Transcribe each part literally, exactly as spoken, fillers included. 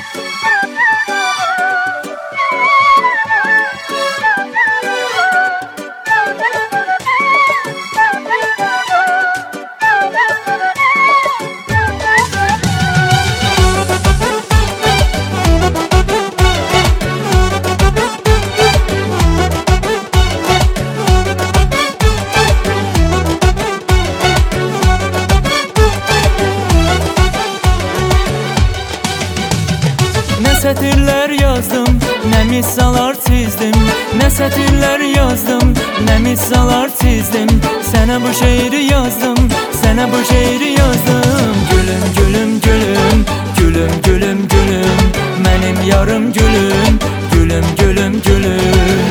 Sətirlər yazdım, nə misallar çizdim. Nə sətirlər yazdım, nə misallar çizdim. Sənə bu şeiri yazdım, sənə bu şeiri yazdım. Gülüm, gülüm, gülüm, gülüm, gülüm, gülüm, mənim yarım gülüm, gülüm, gülüm, gülüm.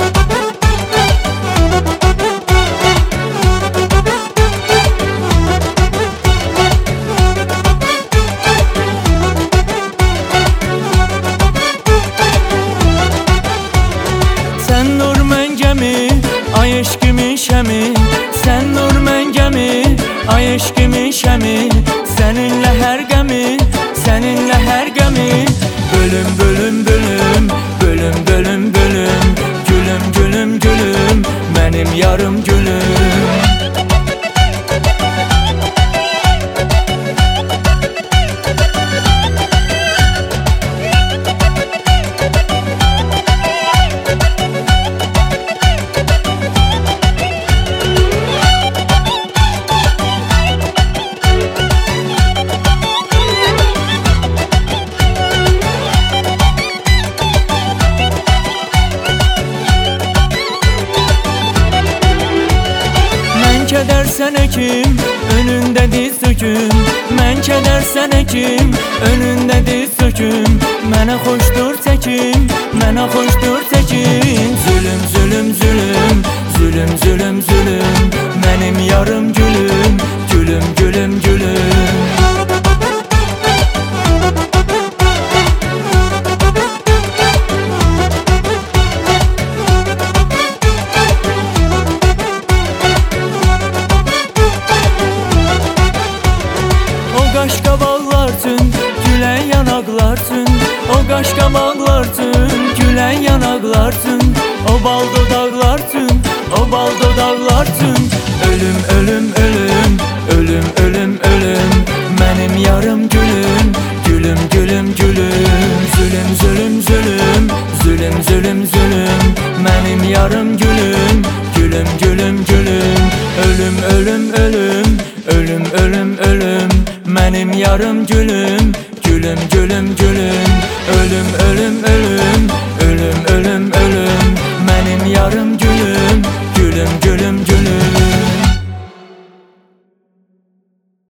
Ay eşkimin şəmi, sən nur məngəmi. Ay eşkimin şəmi, səninlə hər qəmi, səninlə hər qəmi. Bölüm, bölüm, bölüm, bölüm, bölüm, bölüm, gülüm, gülüm, gülüm, mənim yarım gülüm. Kədər sənə kim, önündə diz çöküm. Mən kədər sənə kim, önündə diz çöküm. Mənə xoşdur çəkim, mənə xoşdur çəkim. Zülüm, zülüm, zülüm, zülüm, zülüm, zülüm, mənim yarım gülüm, gülüm, gülüm, gülüm. Qaşqabaqlar üçün, gülən yanaqlar üçün. O qaşqabaqlar üçün, gülən yanaqlar üçün. O bal dodaqlar üçün, o bal dodaqlar üçün. Ölüm, ölüm, ölüm, ölüm, ölüm, ölüm, mənim yarım gülüm, gülüm, gülüm, gülüm. Zülüm, zülüm, zülüm, zülüm, zülüm, zülüm, mənim yarım gülüm, gülüm, gülüm, gülüm. Ölüm, ölüm, ölüm, ölüm, ölüm, ölüm, mənim yarım gülüm, gülüm, gülüm, gülüm. Ölüm, ölüm, ölüm, ölüm, ölüm, ölüm, mənim yarım gülüm, gülüm, gülüm, gülüm.